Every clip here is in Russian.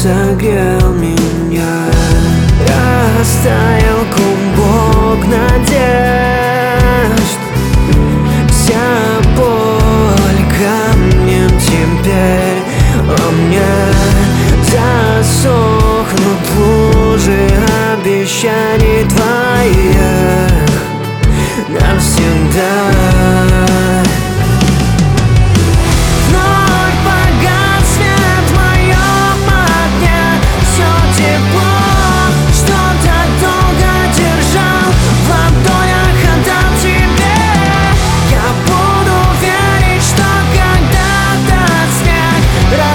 согрел меня. Растаял клубок надежд, вся боль камнем теперь во мне. Засохнут лужи обещаний твоих навсегда. Вновь погас свет в моем окне, все тепло, что так долго держал в ладонях, отдам тебе. Я буду верить, что когда-то снег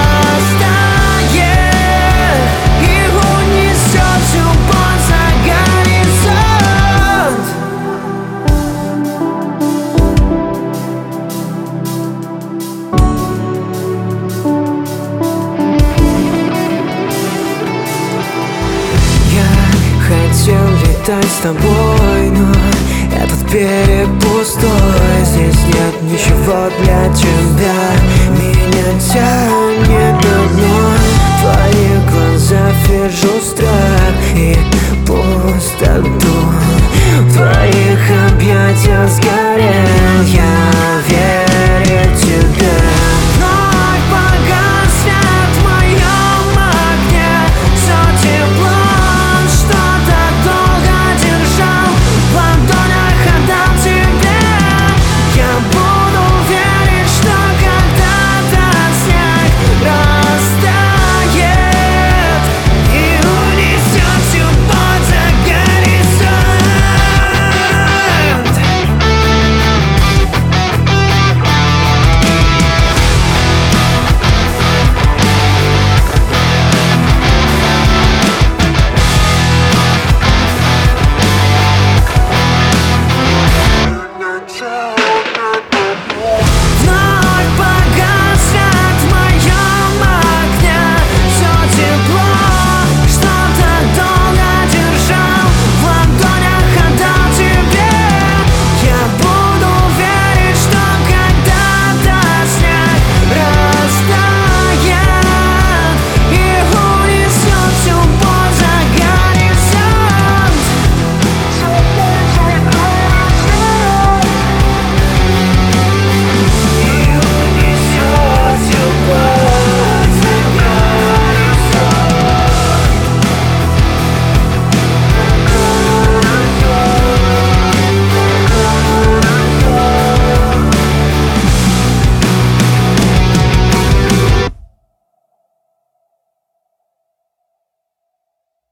растает и унесет всю боль за горизонт. Я хотел летать с тобой, но этот берег пустой. Здесь нет ничего для тебя. Меня тянет